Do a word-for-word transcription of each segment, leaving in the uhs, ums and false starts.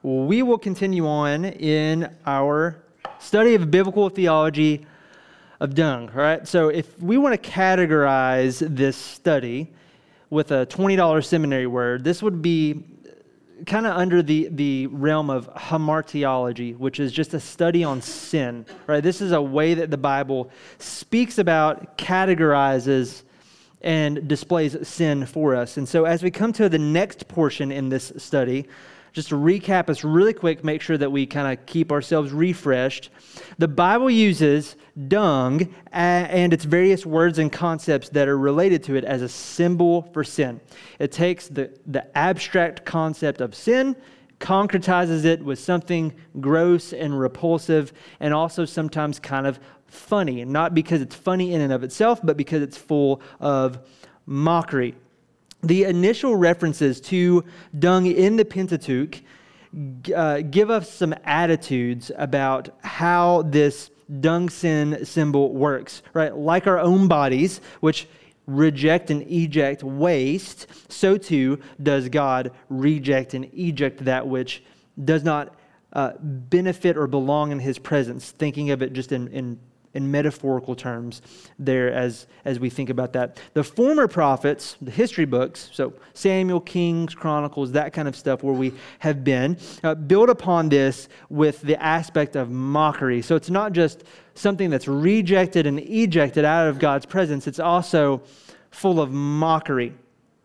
we will continue on in our study of biblical theology of dung, all right? So if we want to categorize this study with a twenty dollars seminary word, this would be kind of under the, the realm of hamartiology, which is just a study on sin, right? This is a way that the Bible speaks about, categorizes, and displays sin for us. And so as we come to the next portion in this study, just to recap us really quick, make sure that we kind of keep ourselves refreshed. The Bible uses dung and its various words and concepts that are related to it as a symbol for sin. It takes the, the abstract concept of sin, concretizes it with something gross and repulsive, and also sometimes kind of funny. Not because it's funny in and of itself, but because it's full of mockery. The initial references to dung in the Pentateuch uh, give us some attitudes about how this dung sin symbol works, right? Like our own bodies, which reject and eject waste, so too does God reject and eject that which does not uh, benefit or belong in His presence. Thinking of it just in, in in metaphorical terms there as, as we think about that. The former prophets, the history books, so Samuel, Kings, Chronicles, that kind of stuff where we have been, uh, build upon this with the aspect of mockery. So it's not just something that's rejected and ejected out of God's presence, it's also full of mockery.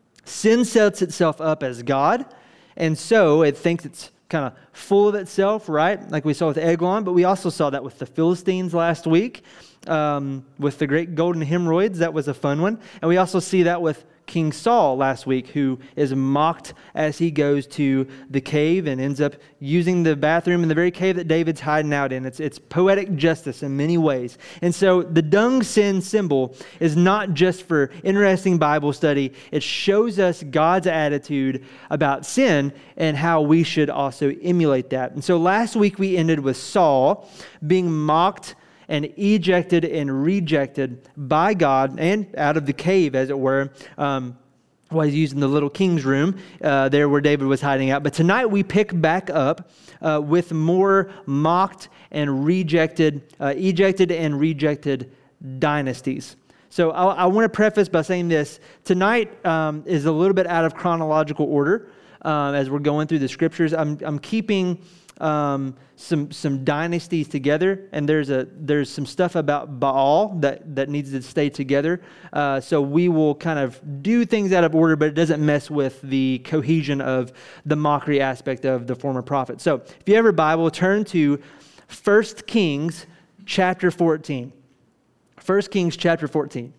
Sin sets itself up as God, and so it thinks it's kind of full of itself, right? Like we saw with Eglon, but we also saw that with the Philistines last week, um, with the great golden hemorrhoids. That was a fun one. And we also see that with King Saul last week, who is mocked as he goes to the cave and ends up using the bathroom in the very cave that David's hiding out in. It's, it's poetic justice in many ways. And so the dung sin symbol is not just for interesting Bible study. It shows us God's attitude about sin and how we should also emulate that. And so last week we ended with Saul being mocked and ejected and rejected by God and out of the cave, as it were, um, while he's using the little king's room uh, there where David was hiding out. But tonight we pick back up uh, with more mocked and rejected, uh, ejected and rejected dynasties. So I, I want to preface by saying this. Tonight um, is a little bit out of chronological order uh, as we're going through the scriptures. I'm, I'm keeping Um, some some dynasties together, and there's a there's some stuff about Baal that, that needs to stay together. Uh, so we will kind of do things out of order, but it doesn't mess with the cohesion of the mockery aspect of the former prophet. So if you have your Bible, turn to First Kings chapter fourteen. First Kings chapter fourteen.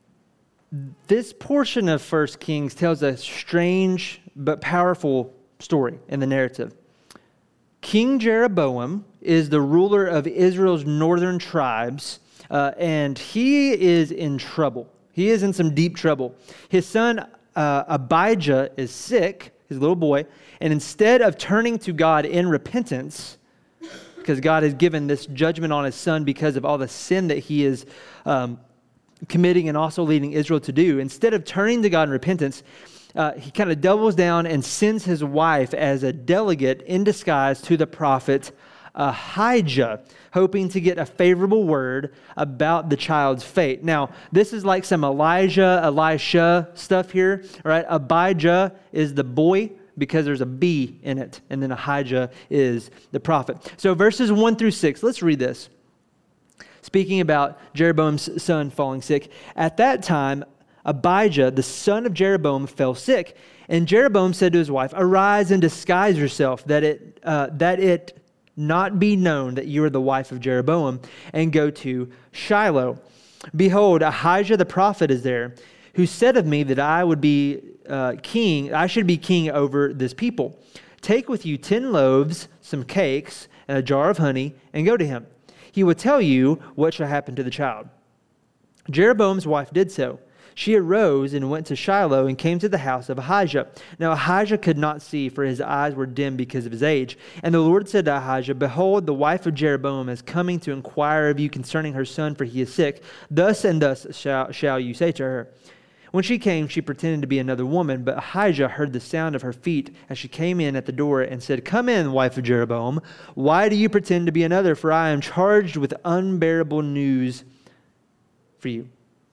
This portion of First Kings tells a strange but powerful story in the narrative. King Jeroboam is the ruler of Israel's northern tribes, uh, and he is in trouble. He is in some deep trouble. His son uh, Abijah is sick, his little boy, and instead of turning to God in repentance, because God has given this judgment on his son because of all the sin that he is um, committing and also leading Israel to do, instead of turning to God in repentance, Uh, he kind of doubles down and sends his wife as a delegate in disguise to the prophet Ahijah, hoping to get a favorable word about the child's fate. Now, this is like some Elijah, Elisha stuff here, right? Abijah is the boy because there's a B in it, and then Ahijah is the prophet. So verses one through six, let's read this. Speaking about Jeroboam's son falling sick, at that time, Abijah, the son of Jeroboam, fell sick, and Jeroboam said to his wife, "Arise and disguise yourself, that it uh, that it not be known that you are the wife of Jeroboam, and go to Shiloh. Behold, Ahijah the prophet is there, who said of me that I would be uh, king. I should be king over this people. Take with you ten loaves, some cakes, and a jar of honey, and go to him. He will tell you what shall happen to the child." Jeroboam's wife did so. She arose and went to Shiloh and came to the house of Ahijah. Now Ahijah could not see, for his eyes were dim because of his age. And the Lord said to Ahijah, "Behold, the wife of Jeroboam is coming to inquire of you concerning her son, for he is sick. Thus and thus shall, shall you say to her." When she came, she pretended to be another woman, but Ahijah heard the sound of her feet as she came in at the door and said, "Come in, wife of Jeroboam. Why do you pretend to be another? For I am charged with unbearable news for you."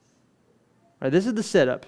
All right, this is the setup.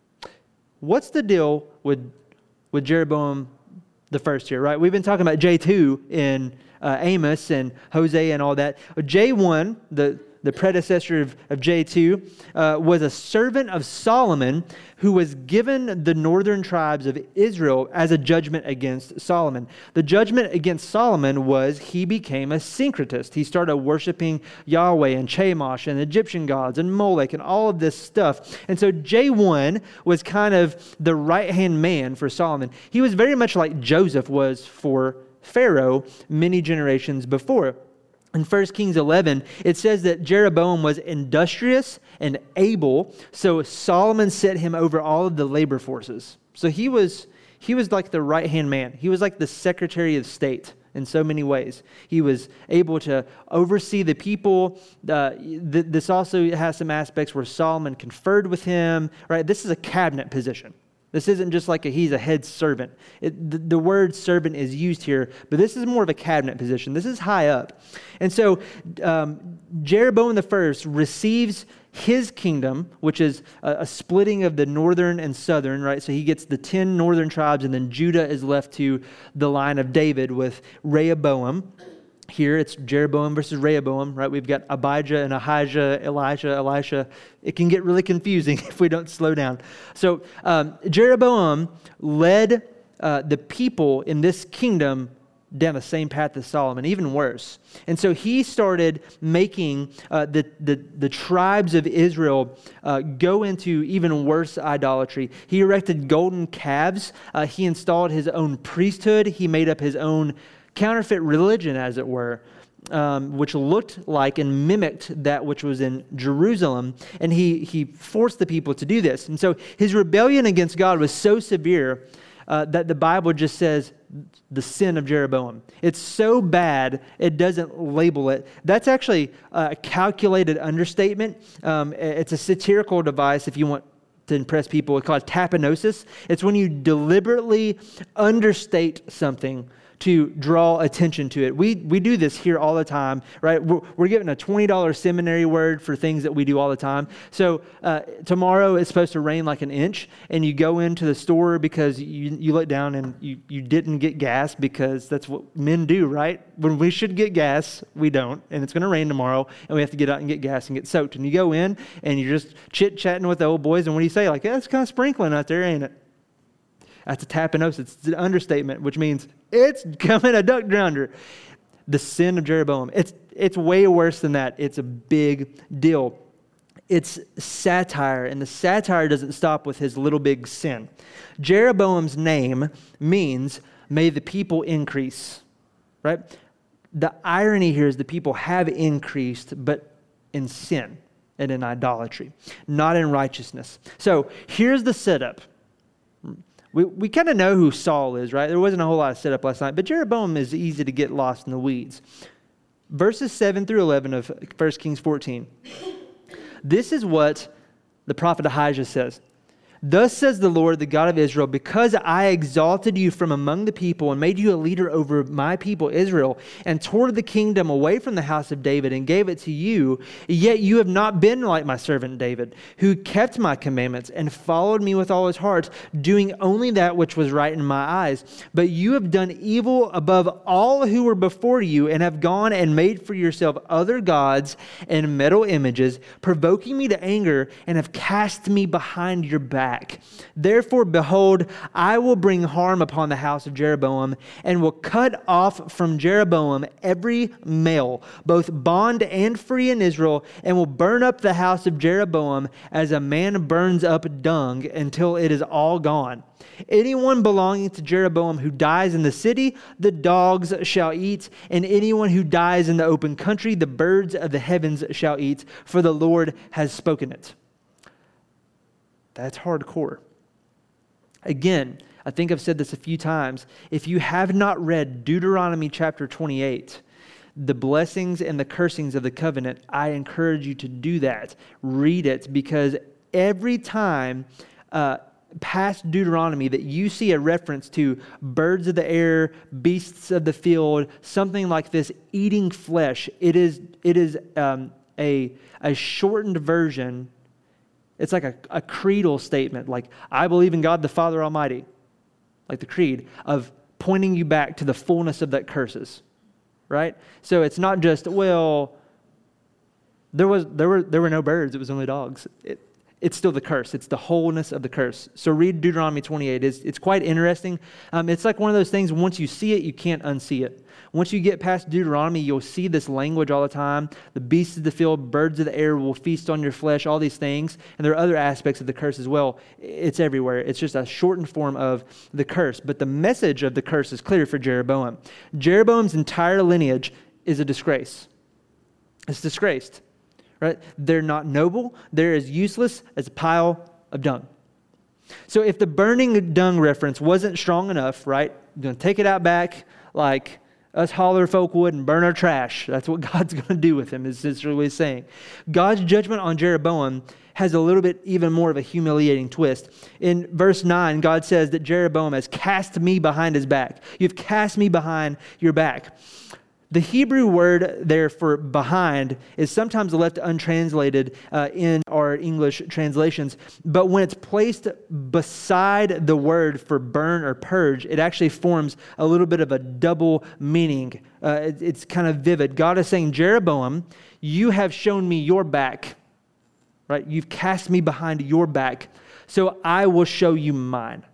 What's the deal with, with Jeroboam the first here, right? We've been talking about J two in uh, Amos and Hosea and all that. J one, the the predecessor of, of J two, uh, was a servant of Solomon who was given the northern tribes of Israel as a judgment against Solomon. The judgment against Solomon was he became a syncretist. He started worshiping Yahweh and Chemosh and Egyptian gods and Molech and all of this stuff. And so J one was kind of the right-hand man for Solomon. He was very much like Joseph was for Pharaoh many generations before. In First Kings eleven, it says that Jeroboam was industrious and able, so Solomon set him over all of the labor forces. So he was he was like the right-hand man. He was like the Secretary of State in so many ways. He was able to oversee the people. Uh, th- this also has some aspects where Solomon conferred with him, right? This is a cabinet position. This isn't just like a, he's a head servant. It, the, the word servant is used here, but this is more of a cabinet position. This is high up. And so um, Jeroboam the first receives his kingdom, which is a, a splitting of the northern and southern, right? So he gets the ten northern tribes, and then Judah is left to the line of David with Rehoboam. Here it's Jeroboam versus Rehoboam, right? We've got Abijah and Ahijah, Elijah, Elisha. It can get really confusing if we don't slow down. So um, Jeroboam led uh, the people in this kingdom down the same path as Solomon, even worse. And so he started making uh, the, the, the tribes of Israel uh, go into even worse idolatry. He erected golden calves. Uh, he installed his own priesthood. He made up his own counterfeit religion, as it were, um, which looked like and mimicked that which was in Jerusalem. And he, he forced the people to do this. And so his rebellion against God was so severe uh, that the Bible just says the sin of Jeroboam. It's so bad, it doesn't label it. That's actually a calculated understatement. Um, it's a satirical device, if you want to impress people. It's called tapinosis. It's when you deliberately understate something to draw attention to it. We we do this here all the time, right? We're, we're given a twenty dollars seminary word for things that we do all the time. So uh, tomorrow it's supposed to rain like an inch, and you go into the store because you, you look down and you, you didn't get gas, because that's what men do, right? When we should get gas, we don't, and it's going to rain tomorrow, and we have to get out and get gas and get soaked. And you go in, and you're just chit-chatting with the old boys, and what do you say? Like, yeah, it's kind of sprinkling out there, ain't it? That's a tapinosis. It's an understatement, which means it's coming a duck drowner. The sin of Jeroboam. It's it's way worse than that. It's a big deal. It's satire, and the satire doesn't stop with his little big sin. Jeroboam's name means, may the people increase, right? The irony here is the people have increased, but in sin and in idolatry, not in righteousness. So here's the setup. We we kind of know who Saul is, right? There wasn't a whole lot of setup last night, but Jeroboam is easy to get lost in the weeds. Verses seven through eleven of First Kings fourteen. This is what the prophet Ahijah says. Thus says the Lord, the God of Israel, because I exalted you from among the people and made you a leader over my people Israel, and tore the kingdom away from the house of David and gave it to you, yet you have not been like my servant David, who kept my commandments and followed me with all his heart, doing only that which was right in my eyes. But you have done evil above all who were before you, and have gone and made for yourself other gods and metal images, provoking me to anger, and have cast me behind your back. Therefore, behold, I will bring harm upon the house of Jeroboam, and will cut off from Jeroboam every male, both bond and free in Israel, and will burn up the house of Jeroboam as a man burns up dung until it is all gone. Anyone belonging to Jeroboam who dies in the city, the dogs shall eat, and anyone who dies in the open country, the birds of the heavens shall eat, for the Lord has spoken it. That's hardcore. Again, I think I've said this a few times. If you have not read Deuteronomy chapter twenty-eight, the blessings and the cursings of the covenant, I encourage you to do that. Read it, because every time uh, past Deuteronomy that you see a reference to birds of the air, beasts of the field, something like this, eating flesh, it is it is um, a, a shortened version. It's like a, a creedal statement, like, I believe in God the Father Almighty, like the creed, of pointing you back to the fullness of that curses, right? So it's not just, well, there was there were there were no birds, it was only dogs. It, it's still the curse. It's the wholeness of the curse. So read Deuteronomy twenty-eight. It's, it's quite interesting. Um, it's like one of those things, once you see it, you can't unsee it. Once you get past Deuteronomy, you'll see this language all the time. The beasts of the field, birds of the air will feast on your flesh, all these things. And there are other aspects of the curse as well. It's everywhere. It's just a shortened form of the curse. But the message of the curse is clear for Jeroboam. Jeroboam's entire lineage is a disgrace. It's disgraced. Right? They're not noble. They're as useless as a pile of dung. So if the burning dung reference wasn't strong enough, right, you're going to take it out back like us holler folk would and burn our trash. That's what God's going to do with him, is this what he's saying. God's judgment on Jeroboam has a little bit even more of a humiliating twist. In verse nine, God says that Jeroboam has cast me behind his back. You've cast me behind your back. The Hebrew word there for behind is sometimes left untranslated uh, in our English translations, but when it's placed beside the word for burn or purge, it actually forms a little bit of a double meaning. Uh, it, it's kind of vivid. God is saying, Jeroboam, you have shown me your back, right? You've cast me behind your back, so I will show you mine.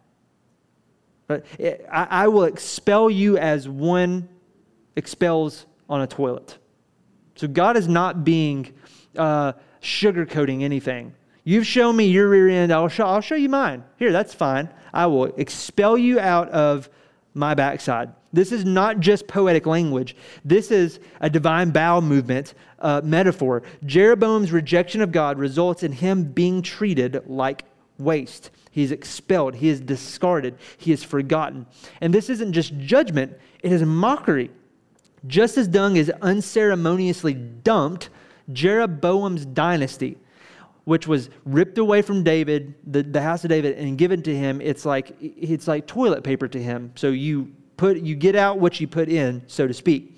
Right? I, I will expel you as one expels on a toilet. So God is not being uh, sugarcoating anything. You've shown me your rear end. I'll show, I'll show you mine. Here, that's fine. I will expel you out of my backside. This is not just poetic language. This is a divine bowel movement uh, metaphor. Jeroboam's rejection of God results in him being treated like waste. He's expelled. He is discarded. He is forgotten. And this isn't just judgment. It is mockery. Just as dung is unceremoniously dumped, Jeroboam's dynasty, which was ripped away from David, the, the house of David, and given to him, it's like it's like toilet paper to him. So you put you get out what you put in, so to speak.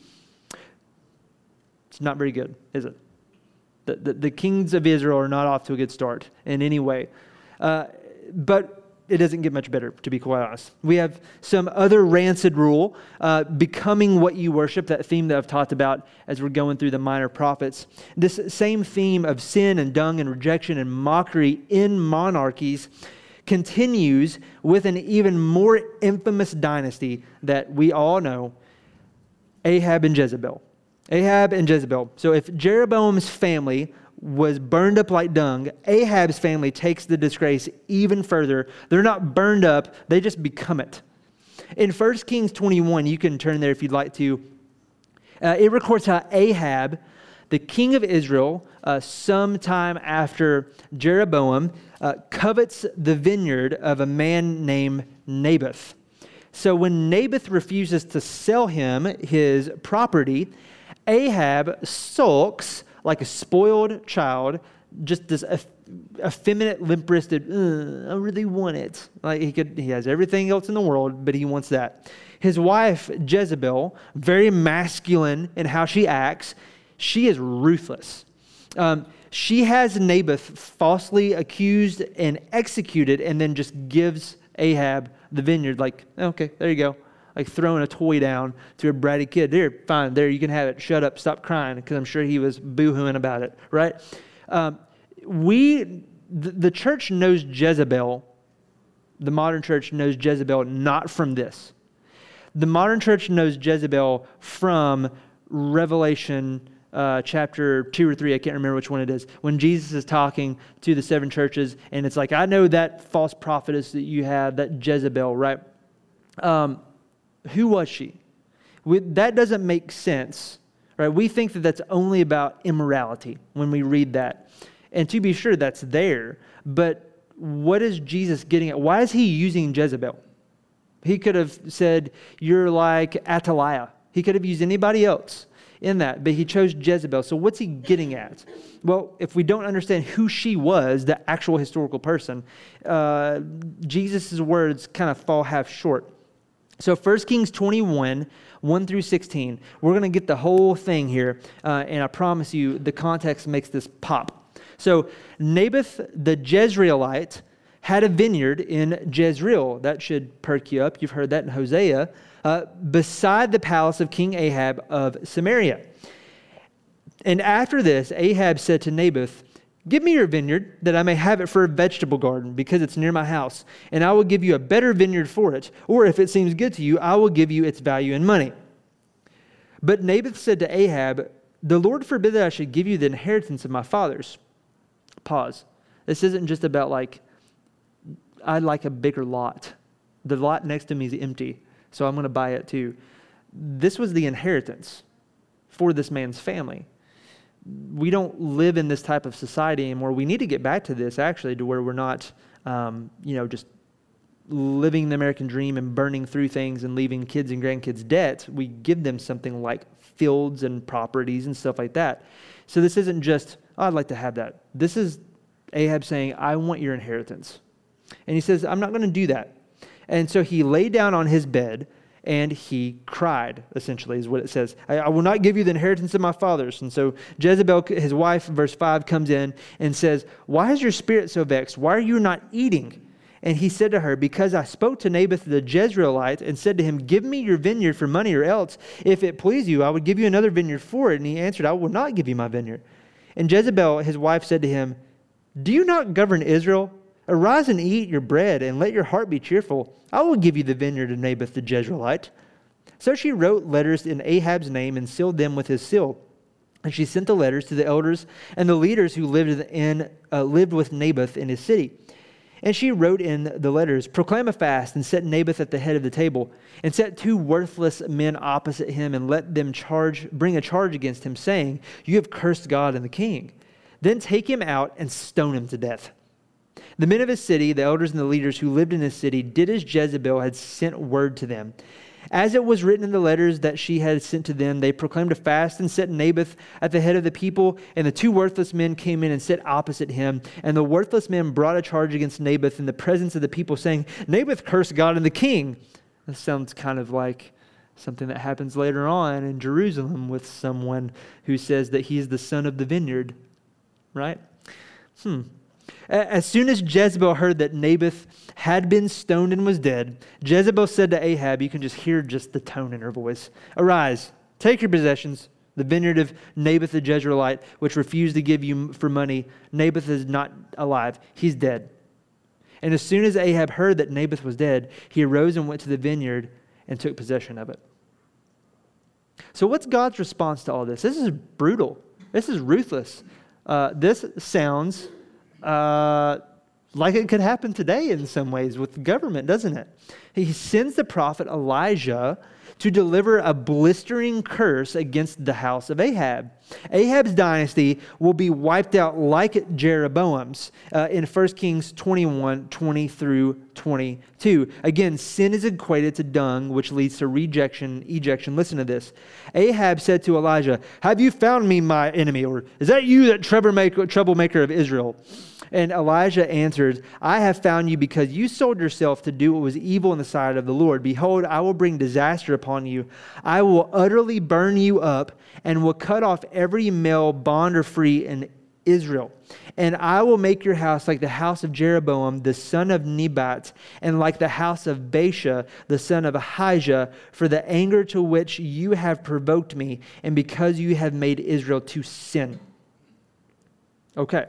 It's not very good, is it? The, the, the kings of Israel are not off to a good start in any way. Uh, but it doesn't get much better, to be quite honest. We have some other rancid rule, uh, becoming what you worship, that theme that I've talked about as we're going through the minor prophets. This same theme of sin and dung and rejection and mockery in monarchies continues with an even more infamous dynasty that we all know, Ahab and Jezebel. Ahab and Jezebel. So if Jeroboam's family was burned up like dung, Ahab's family takes the disgrace even further. They're not burned up, they just become it. In First Kings twenty-one, you can turn there if you'd like to, uh, it records how Ahab, the king of Israel, uh, sometime after Jeroboam, uh, covets the vineyard of a man named Naboth. So when Naboth refuses to sell him his property, Ahab sulks like a spoiled child, just this eff- effeminate, limp-wristed, I really want it. Like he could, he has everything else in the world, but he wants that. His wife, Jezebel, very masculine in how she acts, she is ruthless. Um, she has Naboth falsely accused and executed, and then just gives Ahab the vineyard, like, okay, there you go. Like throwing a toy down to a bratty kid. There, fine, there, you can have it. Shut up, stop crying, because I'm sure he was boo-hooing about it, right? Um, we, the, the church knows Jezebel. The modern church knows Jezebel not from this. The modern church knows Jezebel from Revelation uh, chapter two or three. I can't remember which one it is. When Jesus is talking to the seven churches, and it's like, I know that false prophetess that you have, that Jezebel, right? Um, Who was she? We, that doesn't make sense, right? We think that that's only about immorality when we read that. And to be sure, that's there. But what is Jesus getting at? Why is he using Jezebel? He could have said, you're like Athaliah. He could have used anybody else. in that, but he chose Jezebel. So what's he getting at? Well, if we don't understand who she was, the actual historical person, uh, Jesus' words kind of fall half short. So First Kings twenty-one, one through sixteen, we're going to get the whole thing here, uh, and I promise you the context makes this pop. So Naboth the Jezreelite had a vineyard in Jezreel. That should perk you up. You've heard that in Hosea. Uh, beside the palace of King Ahab of Samaria. And after this, Ahab said to Naboth, "Give me your vineyard, that I may have it for a vegetable garden, because it's near my house, and I will give you a better vineyard for it. Or if it seems good to you, I will give you its value in money." But Naboth said to Ahab, "The Lord forbid that I should give you the inheritance of my fathers." Pause. This isn't just about like, I'd like a bigger lot. The lot next to me is empty, so I'm going to buy it too. This was the inheritance for this man's family. We don't live in this type of society anymore. We need to get back to this, actually, to where we're not, um, you know, just living the American dream and burning through things and leaving kids and grandkids debt. We give them something like fields and properties and stuff like that. So this isn't just, oh, I'd like to have that. This is Ahab saying, I want your inheritance. And he says, I'm not going to do that. And so he lay down on his bed and he cried, essentially, is what it says. I, I will not give you the inheritance of my fathers. And so Jezebel, his wife, verse five, comes in and says, "Why is your spirit so vexed? Why are you not eating?" And he said to her, "Because I spoke to Naboth the Jezreelite and said to him, 'Give me your vineyard for money, or else, if it please you, I would give you another vineyard for it.' And he answered, 'I will not give you my vineyard.' And Jezebel, his wife, said to him, 'Do you not govern Israel? Arise and eat your bread, and let your heart be cheerful. I will give you the vineyard of Naboth the Jezreelite.' So she wrote letters in Ahab's name and sealed them with his seal. And she sent the letters to the elders and the leaders who lived in uh, lived with Naboth in his city. And she wrote in the letters, 'Proclaim a fast and set Naboth at the head of the table, and set two worthless men opposite him, and let them charge, bring a charge against him, saying, You have cursed God and the king. Then take him out and stone him to death.' The men of his city, the elders and the leaders who lived in his city, did as Jezebel had sent word to them. As it was written in the letters that she had sent to them, they proclaimed a fast and set Naboth at the head of the people, and the two worthless men came in and sat opposite him. And the worthless men brought a charge against Naboth in the presence of the people, saying, 'Naboth cursed God and the king.'" This sounds kind of like something that happens later on in Jerusalem with someone who says that he is the son of the vineyard, right? Hmm. As soon as Jezebel heard that Naboth had been stoned and was dead, Jezebel said to Ahab, you can just hear just the tone in her voice, "Arise, take your possessions, the vineyard of Naboth the Jezreelite, which refused to give you for money. Naboth is not alive, he's dead." And as soon as Ahab heard that Naboth was dead, he arose and went to the vineyard and took possession of it. So what's God's response to all this? This is brutal. This is ruthless. Uh, this sounds Uh, like it could happen today in some ways with the government, doesn't it? He sends the prophet Elijah to deliver a blistering curse against the house of Ahab. Ahab's dynasty will be wiped out like Jeroboam's uh, in First Kings twenty-one, twenty through twenty-two. Again, sin is equated to dung, which leads to rejection, ejection. Listen to this. Ahab said to Elijah, "Have you found me, my enemy? Or is that you, that troublemaker, troublemaker of Israel?" And Elijah answered, "I have found you because you sold yourself to do what was evil in the sight of the Lord. Behold, I will bring disaster upon you. I will utterly burn you up and will cut off every male, bond or free, in Israel. And I will make your house like the house of Jeroboam, the son of Nebat, and like the house of Baasha, the son of Ahijah, for the anger to which you have provoked me, and because you have made Israel to sin." Okay.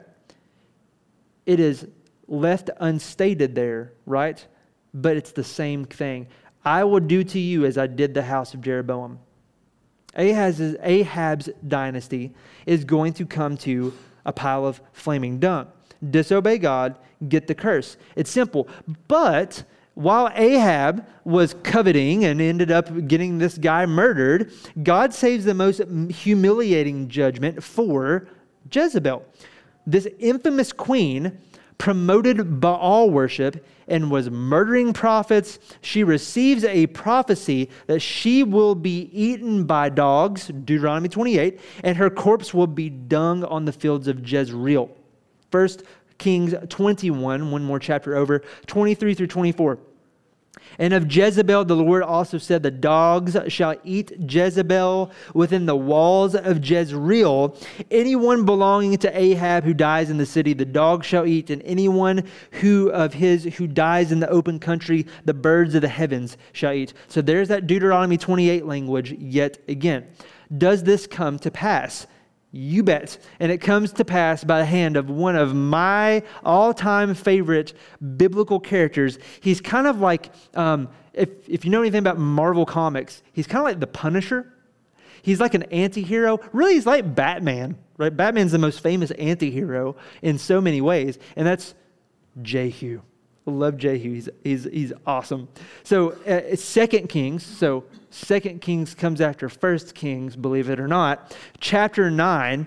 It is left unstated there, right? But it's the same thing. I will do to you as I did the house of Jeroboam. Ahab's, Ahab's dynasty is going to come to a pile of flaming dung. Disobey God, get the curse. It's simple. But while Ahab was coveting and ended up getting this guy murdered, God saves the most humiliating judgment for Jezebel. This infamous queen promoted Baal worship, and was murdering prophets. She receives a prophecy that she will be eaten by dogs, Deuteronomy twenty-eight, and her corpse will be dung on the fields of Jezreel. First Kings twenty-one, one more chapter over, twenty-three through twenty-four. And of Jezebel, the Lord also said, the dogs shall eat Jezebel within the walls of Jezreel. Anyone belonging to Ahab who dies in the city, the dogs shall eat, and anyone who of his who dies in the open country, the birds of the heavens shall eat. So there's that Deuteronomy twenty-eight language yet again. Does this come to pass? You bet. And it comes to pass by the hand of one of my all-time favorite biblical characters. He's kind of like, um, if, if you know anything about Marvel Comics, he's kind of like the Punisher. He's like an anti-hero. Really, he's like Batman, right? Batman's the most famous anti-hero in so many ways, and that's Jehu. I love Jehu. He's, he's, he's awesome. So uh, Second Kings, so Second Kings comes after First Kings, believe it or not. Chapter nine,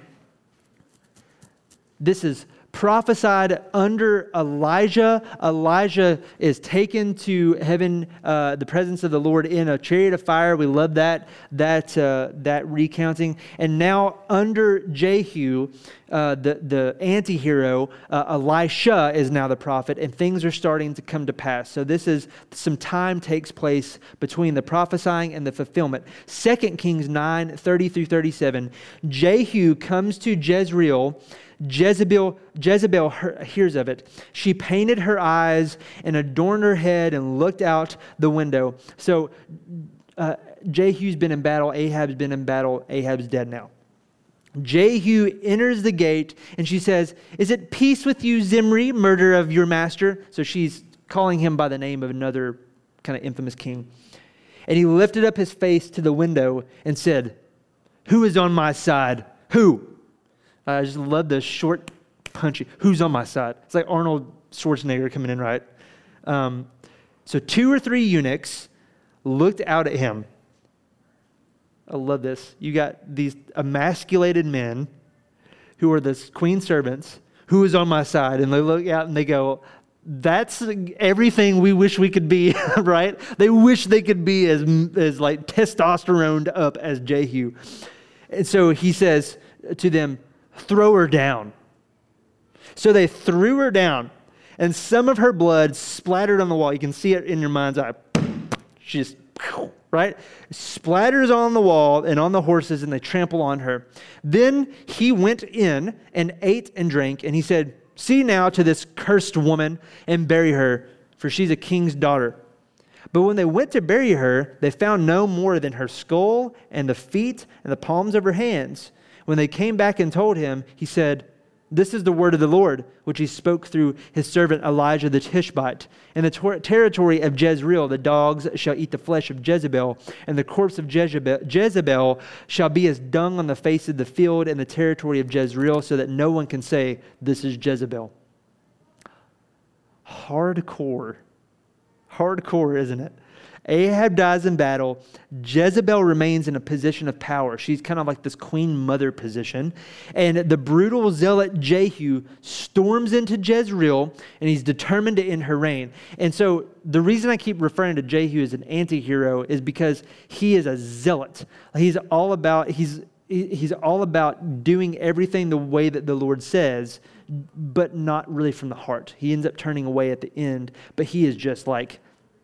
this is prophesied under Elijah. Elijah is taken to heaven, uh, the presence of the Lord in a chariot of fire. We love that that uh, that recounting. And now under Jehu, uh, the the anti-hero, uh, Elisha is now the prophet, and things are starting to come to pass. So this is some time takes place between the prophesying and the fulfillment. Second Kings nine, thirty through thirty-seven. Jehu comes to Jezreel. Jezebel, Jezebel hears of it. She painted her eyes and adorned her head and looked out the window. So uh, Jehu's been in battle. Ahab's been in battle. Ahab's dead now. Jehu enters the gate and she says, "Is it peace with you, Zimri, murderer of your master?" So she's calling him by the name of another kind of infamous king. And he lifted up his face to the window and said, "Who is on my side? Who?" I just love the short, punchy. Who's on my side? It's like Arnold Schwarzenegger coming in, right? Um, so two or three eunuchs looked out at him. I love this. You got these emasculated men who are the queen's servants. Who is on my side? And they look out and they go, that's everything we wish we could be, right? They wish they could be as, as like testosteroned up as Jehu. And so he says to them, "Throw her down." So they threw her down, and some of her blood splattered on the wall. You can see it in your mind's eye. She just, right? Splatters on the wall and on the horses, and they trample on her. Then he went in and ate and drank, and he said, "See now to this cursed woman and bury her, for she's a king's daughter." But when they went to bury her, they found no more than her skull and the feet and the palms of her hands. When they came back and told him, he said, "This is the word of the Lord, which he spoke through his servant Elijah the Tishbite. In the ter- territory of Jezreel, the dogs shall eat the flesh of Jezebel, and the corpse of Jezebel, Jezebel shall be as dung on the face of the field in the territory of Jezreel, so that no one can say, 'This is Jezebel.'" Hardcore. Hardcore, isn't it? Ahab dies in battle. Jezebel remains in a position of power. She's kind of like this queen mother position. And the brutal zealot Jehu storms into Jezreel, and he's determined to end her reign. And so the reason I keep referring to Jehu as an anti-hero is because he is a zealot. He's all about, he's, he's all about doing everything the way that the Lord says, but not really from the heart. He ends up turning away at the end, but he is just like,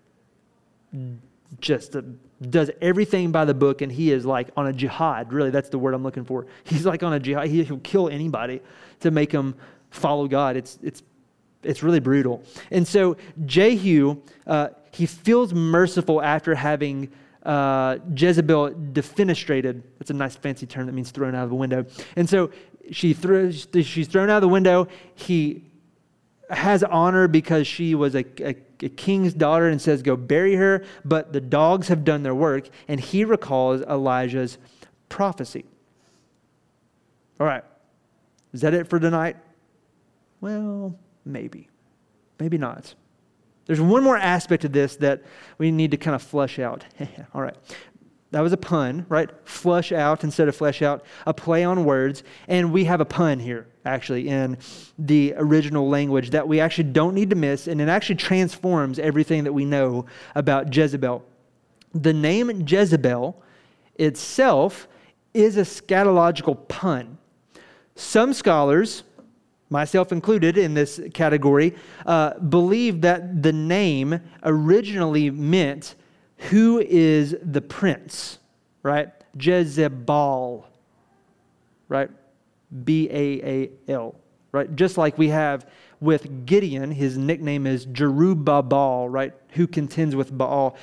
just uh, does everything by the book, and he is like on a jihad. Really, that's the word I'm looking for. He's like on a jihad. He, he'll kill anybody to make them follow God. It's it's it's really brutal. And so Jehu, uh, he feels merciful after having uh, Jezebel defenestrated. That's a nice fancy term that means thrown out of the window. And so she throws. She's thrown out of the window. He has honor because she was a, a, a king's daughter, and says, "Go bury her," but the dogs have done their work, and he recalls Elijah's prophecy. All right. Is that it for tonight? Well, maybe. Maybe not. There's one more aspect of this that we need to kind of flesh out. All right. That was a pun, right? Flush out instead of flesh out, a play on words. And we have a pun here, actually, in the original language that we actually don't need to miss, and it actually transforms everything that we know about Jezebel. The name Jezebel itself is a scatological pun. Some scholars, myself included in this category, uh, believe that the name originally meant who is the prince, right? Jezebel, right? B A A L, right? Just like we have with Gideon, his nickname is Jerubbaal, right? Who contends with Baal.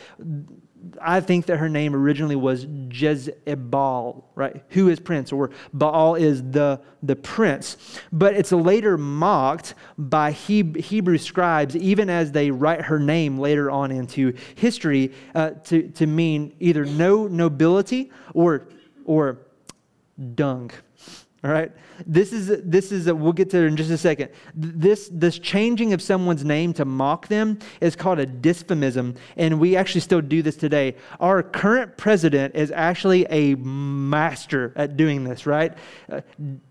I think that her name originally was Jezebel, right? Who is prince, or Baal is the, the prince. But it's later mocked by Heb- Hebrew scribes, even as they write her name later on into history, uh, to, to mean either no nobility or, or dung. All right, this is this is a, we'll get to it in just a second. This this changing of someone's name to mock them is called a dysphemism, and we actually still do this today. Our current president is actually a master at doing this. Right, uh,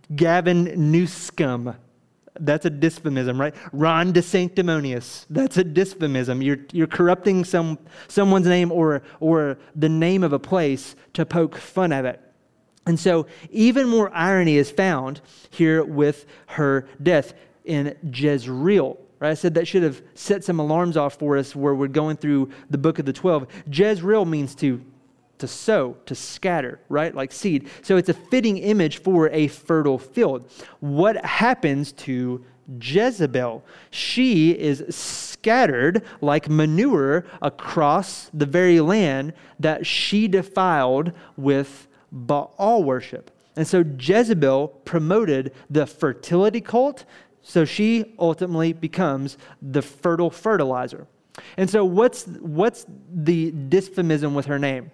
Gavin Newsom. That's a dysphemism, right? Ron DeSanctimonious. That's a dysphemism. You're you're corrupting some someone's name or or the name of a place to poke fun at it. And so even more irony is found here with her death in Jezreel. Right? I said that should have set some alarms off for us where we're going through the book of the twelve. Jezreel means to, to sow, to scatter, right? Like seed. So it's a fitting image for a fertile field. What happens to Jezebel? She is scattered like manure across the very land that she defiled with Baal worship. And so Jezebel promoted the fertility cult, so she ultimately becomes the fertile fertilizer. And so what's what's the dysphemism with her name?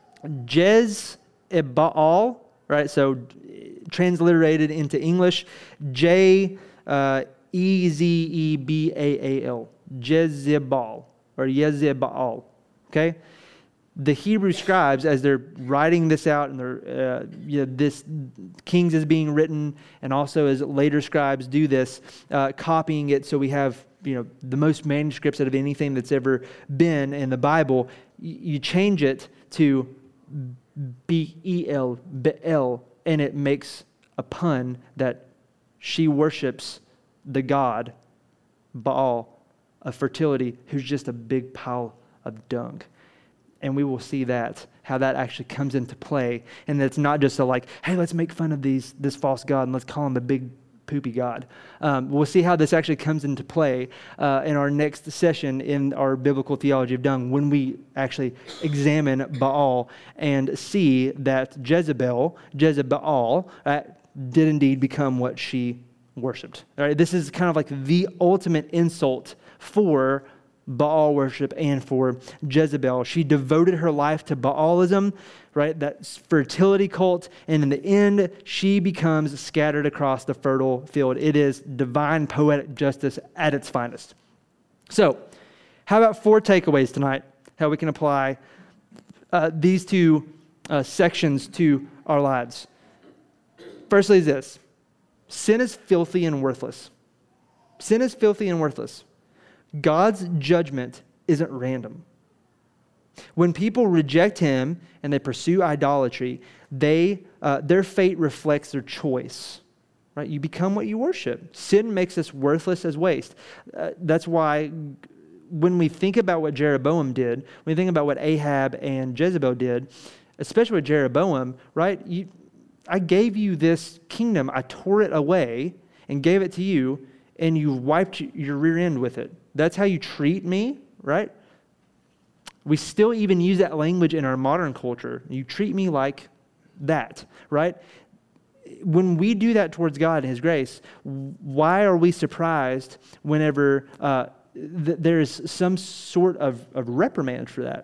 Jez-Baal, right? So transliterated into English, J uh, E Z E B A A L, Jezebel, or Jezebel, okay? The Hebrew scribes, as they're writing this out, and they're, uh, you know, this Kings is being written, and also as later scribes do this, uh, copying it, so we have, you know, the most manuscripts out of anything that's ever been in the Bible. You change it to B E L, Beel, and it makes a pun that she worships the god Baal of fertility, who's just a big pile of dung. And we will see that, how that actually comes into play. And it's not just a like, hey, let's make fun of these this false god and let's call him the big poopy god. Um, we'll see how this actually comes into play uh, in our next session in our biblical theology of dung, when we actually examine Baal and see that Jezebel, Jezebel, uh, did indeed become what she worshipped. All right, this is kind of like the ultimate insult for Baal worship and for Jezebel. She devoted her life to Baalism, right? That fertility cult. And in the end, she becomes scattered across the fertile field. It is divine poetic justice at its finest. So, how about four takeaways tonight? How we can apply uh, these two uh, sections to our lives. Firstly is this. Sin is filthy and worthless. Sin is filthy and worthless. God's judgment isn't random. When people reject him and they pursue idolatry, they uh, their fate reflects their choice. Right? You become what you worship. Sin makes us worthless as waste. Uh, that's why when we think about what Jeroboam did, when we think about what Ahab and Jezebel did, especially with Jeroboam, right? You, I gave you this kingdom. I tore it away and gave it to you, and you wiped your rear end with it. That's how you treat me, right? We still even use that language in our modern culture. You treat me like that, right? When we do that towards God and his grace, why are we surprised whenever uh, th- there's some sort of, of reprimand for that?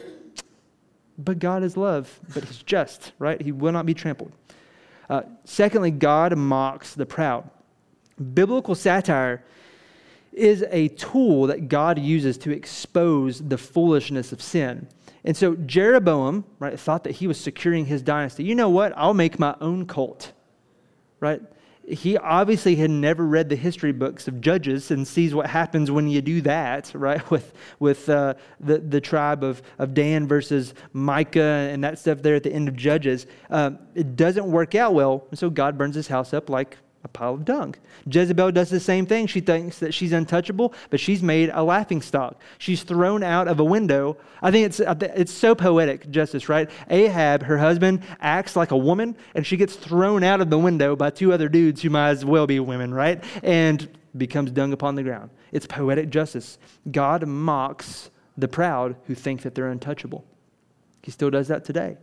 But God is love, but he's just, right? He will not be trampled. Uh, secondly, God mocks the proud. Biblical satire is a tool that God uses to expose the foolishness of sin. And so Jeroboam, right, thought that he was securing his dynasty. You know what? I'll make my own cult, right? He obviously had never read the history books of Judges and sees what happens when you do that, right? With with uh, the, the tribe of, of Dan versus Micah and that stuff there at the end of Judges. Um, it doesn't work out well, and so God burns his house up like a pile of dung. Jezebel does the same thing. She thinks that she's untouchable, but she's made a laughingstock. She's thrown out of a window. I think it's it's so poetic justice, right? Ahab, her husband, acts like a woman, and she gets thrown out of the window by two other dudes who might as well be women, right? And becomes dung upon the ground. It's poetic justice. God mocks the proud who think that they're untouchable. He still does that today.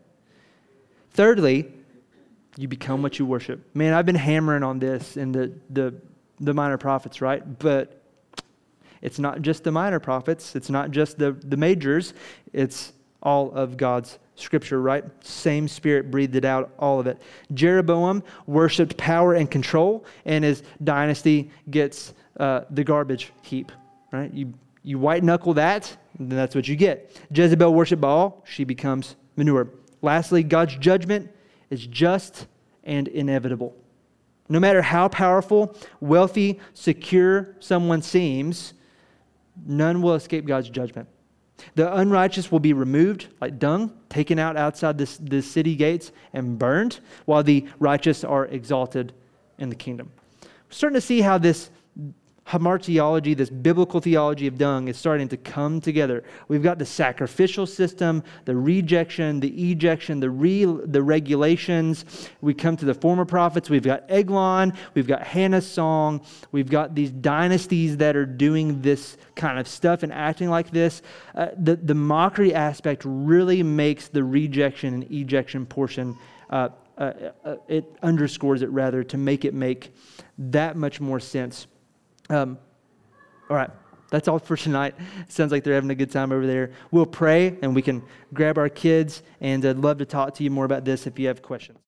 Thirdly, you become what you worship. Man, I've been hammering on this in the, the, the minor prophets, right? But it's not just the minor prophets. It's not just the, the majors. It's all of God's scripture, right? Same Spirit breathed it out, all of it. Jeroboam worshiped power and control, and his dynasty gets uh, the garbage heap, right? You, you white-knuckle that, and that's what you get. Jezebel worshiped Baal. She becomes manure. Lastly, God's judgment is just and inevitable. No matter how powerful, wealthy, secure someone seems, none will escape God's judgment. The unrighteous will be removed like dung, taken out outside the, the city gates and burned, while the righteous are exalted in the kingdom. We're starting to see how this hamartiology, this biblical theology of dung, is starting to come together. We've got the sacrificial system, the rejection, the ejection, the re, the regulations. We come to the former prophets. We've got Eglon. We've got Hannah's song. We've got these dynasties that are doing this kind of stuff and acting like this. Uh, the, the mockery aspect really makes the rejection and ejection portion, uh, uh, uh, it underscores it rather to make it make that much more sense. Um, all right, that's all for tonight. Sounds like they're having a good time over there. We'll pray and we can grab our kids, and I'd love to talk to you more about this if you have questions.